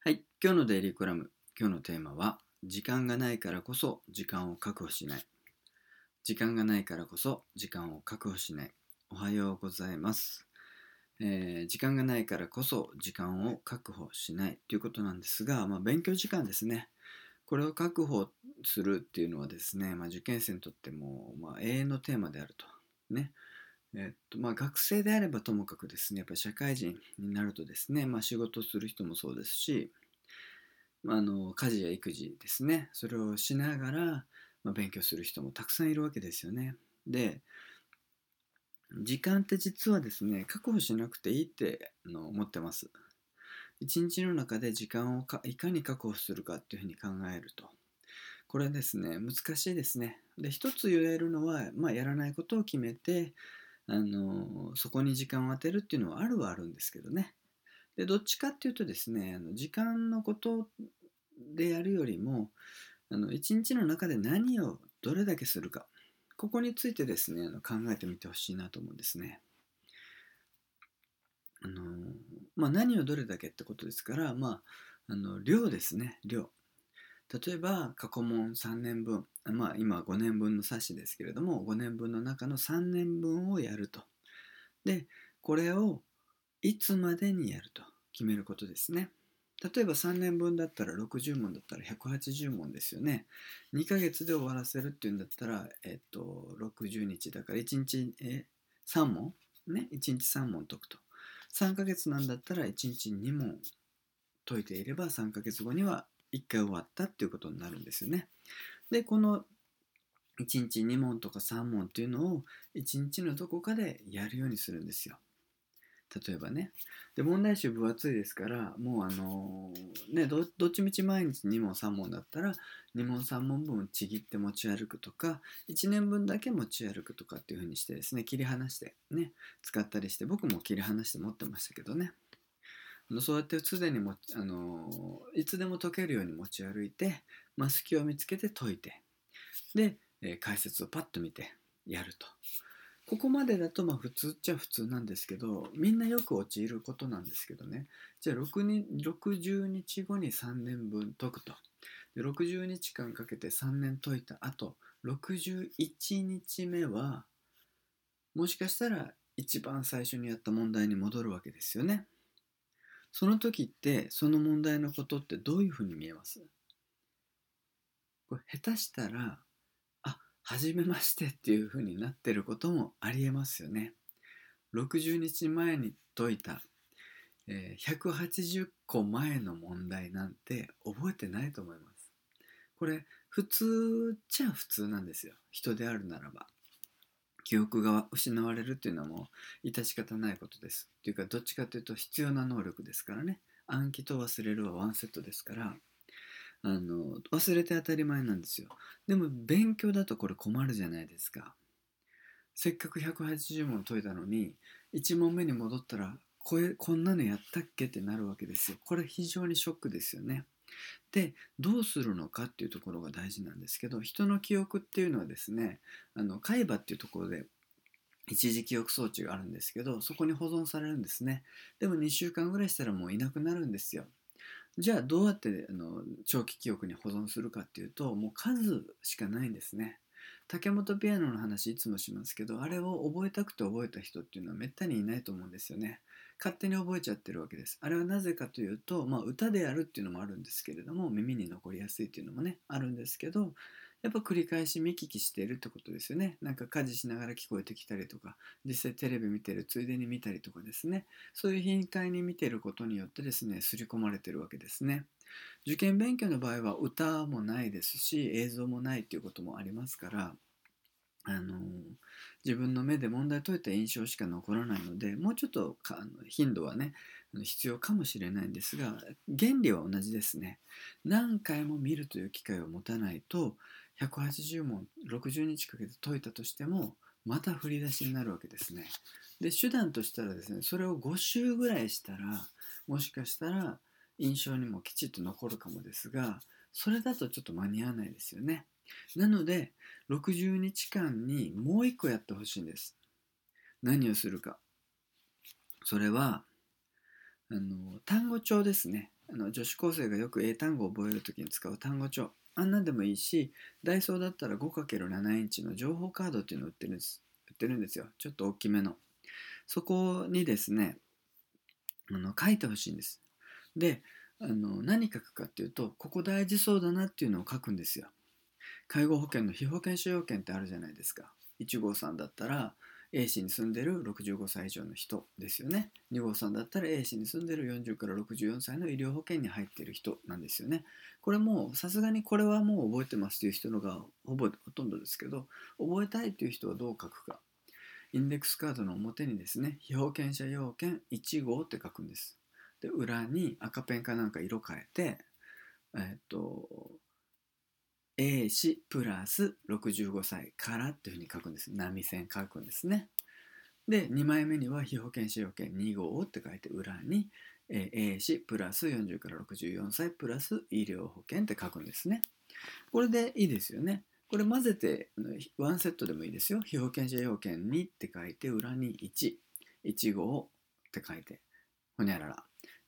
はい、今日のデイリーコラム、今日のテーマは、時間がないからこそ時間を確保しない。時間がないからこそ時間を確保しない。おはようございます。時間がないからこそ時間を確保しないということなんですが、勉強時間ですね。これを確保するっていうのはですね、受験生にとっても、永遠のテーマであると。ね。学生であればともかくですね、やっぱり社会人になるとですね、仕事をする人もそうですし、家事や育児ですね。それをしながら、勉強する人もたくさんいるわけですよね。で、時間って実はですね、確保しなくていいって思ってます。一日の中で時間をいかに確保するかっていうふうに考えると。これはですね、難しいですね。で、一つ言えるのは、やらないことを決めて、そこに時間を当てるっていうのはあるんですけどね。で、どっちかっていうとですね、時間のことでやるよりも、一日の中で何をどれだけするか、ここについてですね、考えてみてほしいなと思うんですね。何をどれだけってことですから、量ですね、量。例えば、過去問3年分、今5年分の冊子ですけれども、5年分の中の3年分をやると。で、これをいつまでにやると決めることですね。例えば3年分だったら60問だったら180問ですよね。2ヶ月で終わらせるっていうんだったら、60日だから1日、3問ね、1日3問解くと。3ヶ月なんだったら1日2問解いていれば3ヶ月後には1回終わったっていうことになるんですよね。で、この1日2問とか3問っていうのを1日のどこかでやるようにするんですよ。例えばね。で、問題集分厚いですから、もうどっちみち毎日2問3問だったら、2問3問分ちぎって持ち歩くとか、1年分だけ持ち歩くとかっていう風にしてですね、切り離してね、使ったりして、僕も切り離して持ってましたけどね。そうやって常にいつでも解けるように持ち歩いて、隙を見つけて解いて、で、解説をパッと見てやると。ここまでだと普通っちゃ普通なんですけど、みんなよく陥ることなんですけどね。じゃあ60日後に3年分解くと。で60日間かけて3年解いた後、61日目は、もしかしたら一番最初にやった問題に戻るわけですよね。その時って、その問題のことってどういうふうに見えます？これ下手したら、初めましてっていうふうになってることもありえますよね。60日前に解いた、180個前の問題なんて覚えてないと思います。これ普通っちゃ普通なんですよ。人であるならば。記憶が失われるっていうのはもう致し方ないことです。っていうかどっちかというと必要な能力ですからね。暗記と忘れるはワンセットですから、忘れて当たり前なんですよ。でも勉強だとこれ困るじゃないですか。せっかく180問解いたのに1問目に戻ったらこんなのやったっけってなるわけですよ。これ非常にショックですよね。で、どうするのかっていうところが大事なんですけど、人の記憶っていうのはですね、海馬っていうところで一時記憶装置があるんですけど、そこに保存されるんですね。でも2週間ぐらいしたらもういなくなるんですよ。じゃあどうやって長期記憶に保存するかっていうと、もう数しかないんですね。竹本ピアノの話いつもしますけど、あれを覚えたくて覚えた人っていうのはめったにいないと思うんですよね。勝手に覚えちゃってるわけです。あれはなぜかというと、歌でやるっていうのもあるんですけれども、耳に残りやすいっていうのもねあるんですけど、やっぱ繰り返し見聞きしているってことですよね。なんか家事しながら聞こえてきたりとか、実際テレビ見てるついでに見たりとかですね、そういう頻回に見てることによってですね、刷り込まれてるわけですね。受験勉強の場合は歌もないですし、映像もないっていうこともありますから、あの自分の目で問題解いた印象しか残らないので、もうちょっと頻度はね必要かもしれないんですが、原理は同じですね。何回も見るという機会を持たないと、180問60日かけて解いたとしてもまた振り出しになるわけですね。で、手段としたらですね、それを5週ぐらいしたら、もしかしたら印象にもきちっと残るかもですが、それだとちょっと間に合わないですよね。なので、60日間にもう一個やってほしいんです。何をするか。それは、単語帳ですね。 女子高生がよく英単語を覚えるときに使う単語帳、あんなんでもいいし、ダイソーだったら 5×7 インチの情報カードっていうのを売ってるんですよ。ちょっと大きめの。そこにですね、書いてほしいんです。で、何書くかっていうと、ここ大事そうだなっていうのを書くんですよ。介護保険の被保険者要件ってあるじゃないですか。1号さんだったら A 市に住んでる65歳以上の人ですよね。2号さんだったら A 市に住んでる40から64歳の医療保険に入っている人なんですよね。これもさすがにこれはもう覚えてますという人のがほとんどですけど、覚えたいという人はどう書くか。インデックスカードの表にですね、被保険者要件1号って書くんです。で、裏に赤ペンかなんか色変えて、A 氏プラス65歳からっていうふうに書くんです。波線書くんですね。で、2枚目には被保険者要件2号って書いて裏に A 氏プラス40から64歳プラス医療保険って書くんですね。これでいいですよね。これ混ぜてワンセットでもいいですよ。被保険者要件2って書いて裏に1号って書いてほにゃらら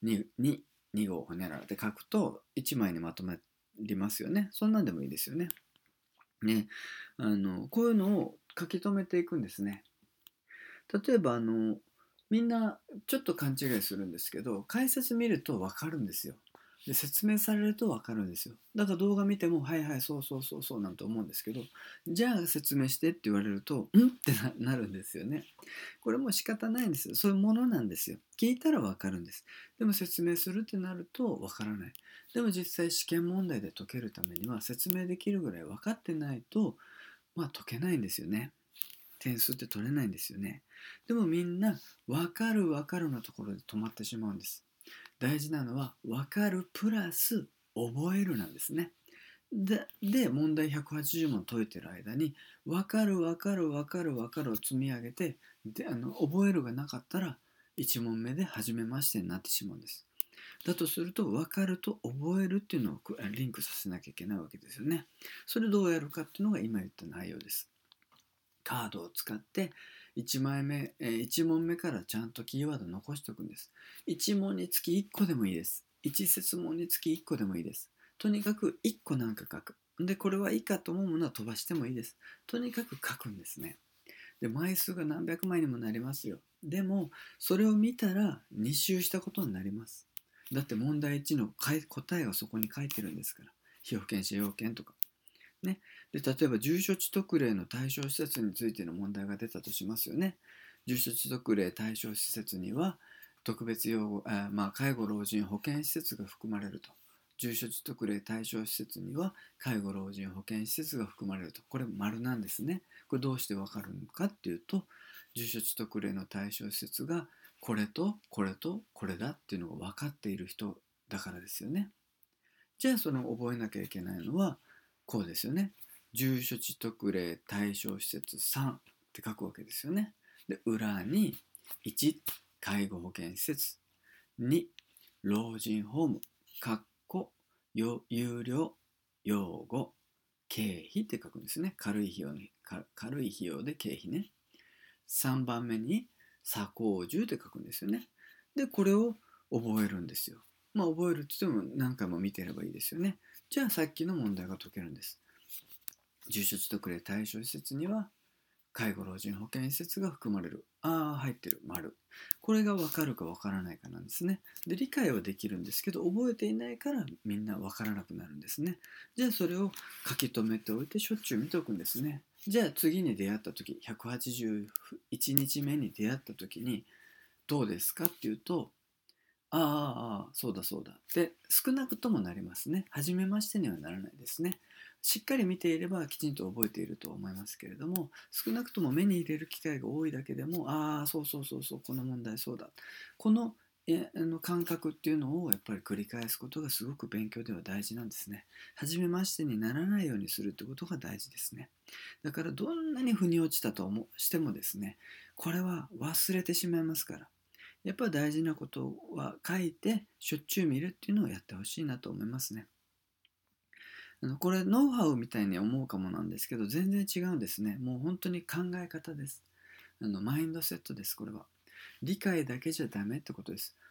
2号ほにゃららって書くと1枚にまとめりますよね。そんなんでもいいですよね。ね、こういうのを書き留めていくんですね。例えばみんなちょっと勘違いするんですけど、解説見ると分かるんですよ。で説明されると分かるんですよ。だから動画見てもはいはいそうそうそうそうなんて思うんですけど、じゃあ説明してって言われるとんってなるんですよね。これも仕方ないんですよ。そういうものなんですよ。聞いたら分かるんです。でも説明するってなると分からない。でも実際試験問題で解けるためには説明できるぐらい分かってないと解けないんですよね。点数って取れないんですよね。でもみんな分かる分かるのところで止まってしまうんです。大事なのは分かるプラス覚えるなんですね。で問題180問解いてる間に分かる分かる分かる分かるを積み上げて、で覚えるがなかったら1問目で初めましてになってしまうんです。だとすると分かると覚えるっていうのをリンクさせなきゃいけないわけですよね。それどうやるかっていうのが今言った内容です。カードを使って1枚目、1問目からちゃんとキーワード残しておくんです。1問につき1個でもいいです。1設問につき1個でもいいです。とにかく1個なんか書く。で、これはいいかと思うものは飛ばしてもいいです。とにかく書くんですね。で、枚数が何百枚にもなりますよ。でも、それを見たら2周したことになります。だって問題1の答えがそこに書いてるんですから。被保険者要件とか。ね、で例えば住所地特例の対象施設についての問題が出たとしますよね。住所地特例対象施設には特別養護介護老人保健施設が含まれると。住所地特例対象施設には介護老人保健施設が含まれると。これ丸なんですね。これどうしてわかるのかっていうと、住所地特例の対象施設がこれとこれとこれだっていうのが分かっている人だからですよね。じゃあその覚えなきゃいけないのはこうですよね。住所地特例対象施設3って書くわけですよね。で、裏に1、介護保険施設、2、老人ホーム、有料、養護、経費って書くんですね。軽い費用で経費ね。3番目に左工住って書くんですよね。で、これを覚えるんですよ。覚えるって言っても何回も見てればいいですよね。じゃあさっきの問題が解けるんです。住所地特例対象施設には介護老人保健施設が含まれる。入ってる。丸。これが分かるか分からないかなんですね。で、理解はできるんですけど、覚えていないからみんな分からなくなるんですね。じゃあそれを書き留めておいてしょっちゅう見ておくんですね。じゃあ次に出会った時、181日目に出会った時にどうですかっていうと、そうだそうだ。で、少なくともなりますね。初めましてにはならないですね。しっかり見ていればきちんと覚えていると思いますけれども、少なくとも目に入れる機会が多いだけでも、そうそうそうそう、この問題そうだ。この感覚っていうのをやっぱり繰り返すことがすごく勉強では大事なんですね。初めましてにならないようにするってことが大事ですね。だからどんなに腑に落ちたとしてもですね、これは忘れてしまいますから。やっぱり大事なことは書いてしょっちゅう見るっていうのをやってほしいなと思いますね。これノウハウみたいに思うかもなんですけど、全然違うんですね。もう本当に考え方です。マインドセットです。これは理解だけじゃダメってことです。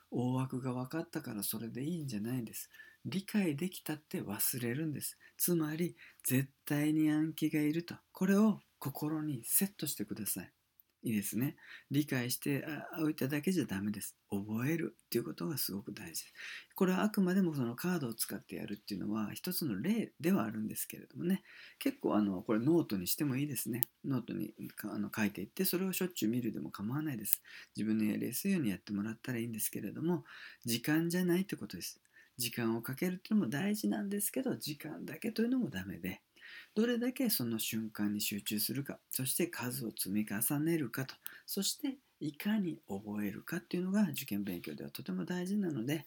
大枠が分かったからそれでいいんじゃないんです。理解できたって忘れるんです。つまり絶対に暗記がいると、これを心にセットしてください。いいですね。理解しておいただけじゃダメです。覚えるっていうことがすごく大事です。これはあくまでもそのカードを使ってやるっていうのは一つの例ではあるんですけれどもね、結構これノートにしてもいいですね。ノートに書いていって、それをしょっちゅう見るでも構わないです。自分のやりやすいようにやってもらったらいいんですけれども、時間じゃないってことです。時間をかけるっていうのも大事なんですけど、時間だけというのもダメで、どれだけその瞬間に集中するか、そして数を積み重ねるかと、そしていかに覚えるかっていうのが受験勉強ではとても大事なので、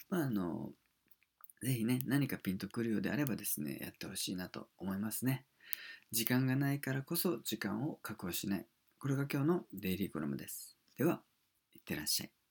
ぜひね、何かピンとくるようであればですね、やってほしいなと思いますね。時間がないからこそ時間を確保しない。これが今日のデイリーコラムです。では、いってらっしゃい。